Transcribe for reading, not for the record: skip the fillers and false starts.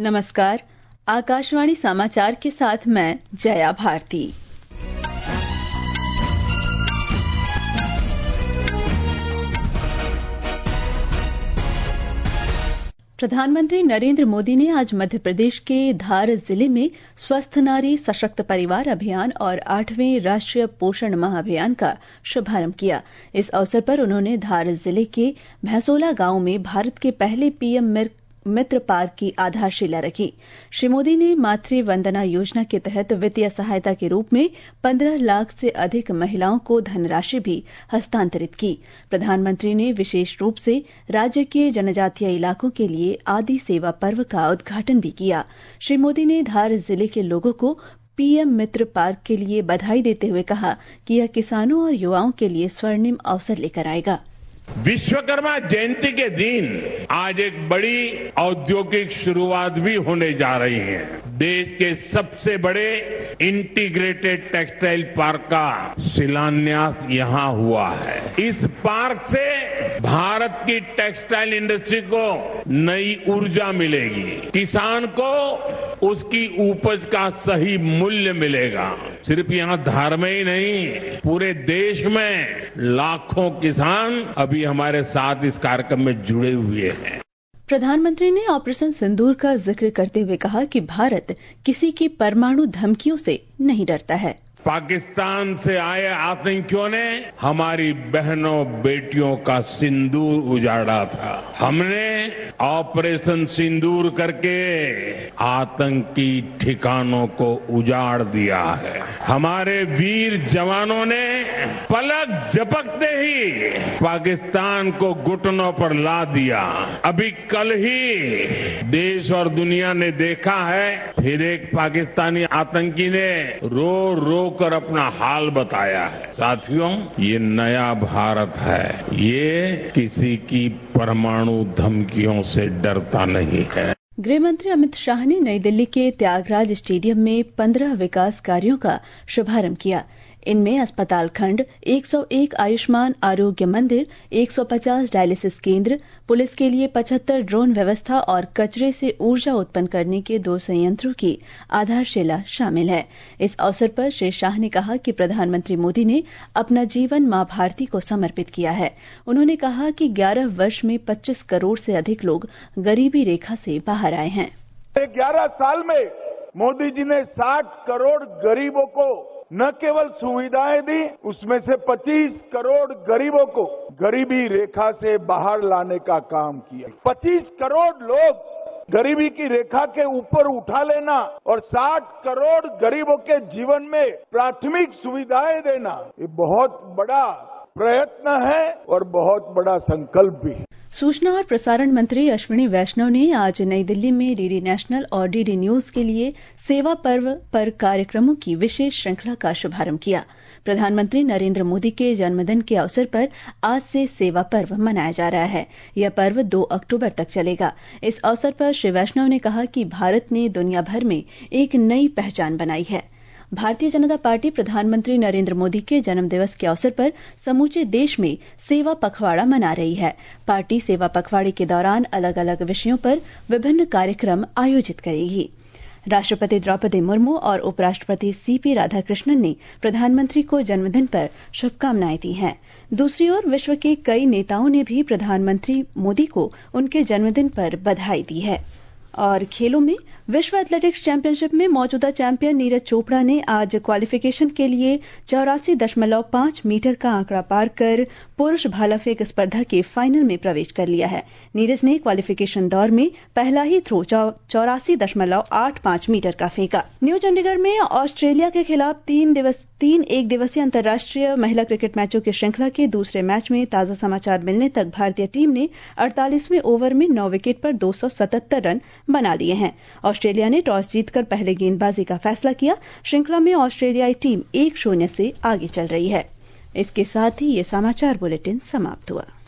नमस्कार, आकाशवाणी समाचार के साथ मैं जया भारती। प्रधानमंत्री नरेंद्र मोदी ने आज मध्य प्रदेश के धार जिले में स्वस्थ नारी सशक्त परिवार अभियान और 8वें राष्ट्रीय पोषण माह अभियान का शुभारंभ किया। इस अवसर पर उन्होंने धार जिले के भैंसोला गांव में भारत के पहले पीएम मित्र पार्क की आधारशिला रखी। श्री मोदी ने मातृ वंदना योजना के तहत वित्तीय सहायता के रूप में 15 लाख से अधिक महिलाओं को धनराशि भी हस्तांतरित की। प्रधानमंत्री ने विशेष रूप से राज्य के जनजातीय इलाकों के लिए आदि सेवा पर्व का उद्घाटन भी किया। श्री मोदी ने धार जिले के लोगों को पीएम मित्र पार्क के लिए बधाई देते हुए कहा कि यह किसानों और युवाओं के लिए स्वर्णिम अवसर लेकर आएगा। विश्वकर्मा जयंती के दिन आज एक बड़ी औद्योगिक शुरुआत भी होने जा रही है। देश के सबसे बड़े इंटीग्रेटेड टेक्सटाइल पार्क का शिलान्यास यहां हुआ है। इस पार्क से भारत की टेक्सटाइल इंडस्ट्री को नई ऊर्जा मिलेगी, किसान को उसकी उपज का सही मूल्य मिलेगा। सिर्फ यहां धार में ही नहीं, पूरे देश में लाखों किसान अभी हमारे साथ इस कार्यक्रम में जुड़े हुए हैं। प्रधानमंत्री ने ऑपरेशन सिंदूर का जिक्र करते हुए कहा कि भारत किसी की परमाणु धमकियों से नहीं डरता है। पाकिस्तान से आए आतंकियों ने हमारी बहनों बेटियों का सिंदूर उजाड़ा था। हमने ऑपरेशन सिंदूर करके आतंकी ठिकानों को उजाड़ दिया है। हमारे वीर जवानों ने पलक झपकते ही पाकिस्तान को घुटनों पर ला दिया। अभी कल ही देश और दुनिया ने देखा है, फिर एक पाकिस्तानी आतंकी ने रो कर अपना हाल बताया है। साथियों, ये नया भारत है, ये किसी की परमाणु धमकियों से डरता नहीं है। गृह मंत्री अमित शाह ने नई दिल्ली के त्यागराज स्टेडियम में 15 विकास कार्यों का शुभारंभ किया। इनमें अस्पताल खंड, 101 आयुष्मान आरोग्य मंदिर, 150 डायलिसिस केंद्र, पुलिस के लिए 75 ड्रोन व्यवस्था और कचरे से ऊर्जा उत्पन्न करने के 2 संयंत्रों की आधारशिला शामिल है। इस अवसर पर श्री शाह ने कहा कि प्रधानमंत्री मोदी ने अपना जीवन मां भारती को समर्पित किया है। उन्होंने कहा कि 11 वर्ष में 25 करोड़ से अधिक लोग गरीबी रेखा से बाहर आए हैं। 11 साल में मोदी जी ने 60 करोड़ गरीबों को न केवल सुविधाएं दी, उसमें से 25 करोड़ गरीबों को गरीबी रेखा से बाहर लाने का काम किया। 25 करोड़ लोग गरीबी की रेखा के ऊपर उठा लेना और 60 करोड़ गरीबों के जीवन में प्राथमिक सुविधाएं देना, ये बहुत बड़ा प्रयत्न है और बहुत बड़ा संकल्प भी है। सूचना और प्रसारण मंत्री अश्विनी वैष्णव ने आज नई दिल्ली में डीडी नेशनल और डीडी न्यूज के लिए सेवा पर्व पर कार्यक्रमों की विशेष श्रृंखला का शुभारंभ किया। प्रधानमंत्री नरेंद्र मोदी के जन्मदिन के अवसर पर आज से सेवा पर्व मनाया जा रहा है। यह पर्व 2 अक्टूबर तक चलेगा। इस अवसर पर श्री वैष्णव ने कहा कि भारत ने दुनिया भर में एक नई पहचान बनाई है। भारतीय जनता पार्टी प्रधानमंत्री नरेंद्र मोदी के जन्मदिवस के अवसर पर समूचे देश में सेवा पखवाड़ा मना रही है। पार्टी सेवा पखवाड़े के दौरान अलग अलग विषयों पर विभिन्न कार्यक्रम आयोजित करेगी। राष्ट्रपति द्रौपदी मुर्मू और उपराष्ट्रपति सीपी राधाकृष्णन ने प्रधानमंत्री को जन्मदिन पर शुभकामनाएं दी हैं। दूसरी ओर विश्व के कई नेताओं ने भी प्रधानमंत्री मोदी को उनके जन्मदिन पर बधाई दी है। और खेलों में विश्व एथलेटिक्स चैंपियनशिप में मौजूदा चैंपियन नीरज चोपड़ा ने आज क्वालिफिकेशन के लिए 84.5 मीटर का आंकड़ा पार कर पुरुष भाला फेंक स्पर्धा के फाइनल में प्रवेश कर लिया है। नीरज ने क्वालिफिकेशन दौर में पहला ही थ्रो 84.85 मीटर का फेंका। न्यू चंडीगढ़ में ऑस्ट्रेलिया के खिलाफ 3 एक दिवसीय अंतर्राष्ट्रीय महिला क्रिकेट मैचों की श्रृंखला के दूसरे मैच में ताजा समाचार मिलने तक भारतीय टीम ने 48वें ओवर में 9 विकेट पर 277 रन बना लिए हैं। ऑस्ट्रेलिया ने टॉस जीतकर पहले गेंदबाजी का फैसला किया। श्रृंखला में ऑस्ट्रेलियाई टीम 1-0 से आगे चल रही है। इसके साथ ही ये समाचार बुलेटिन समाप्त हुआ।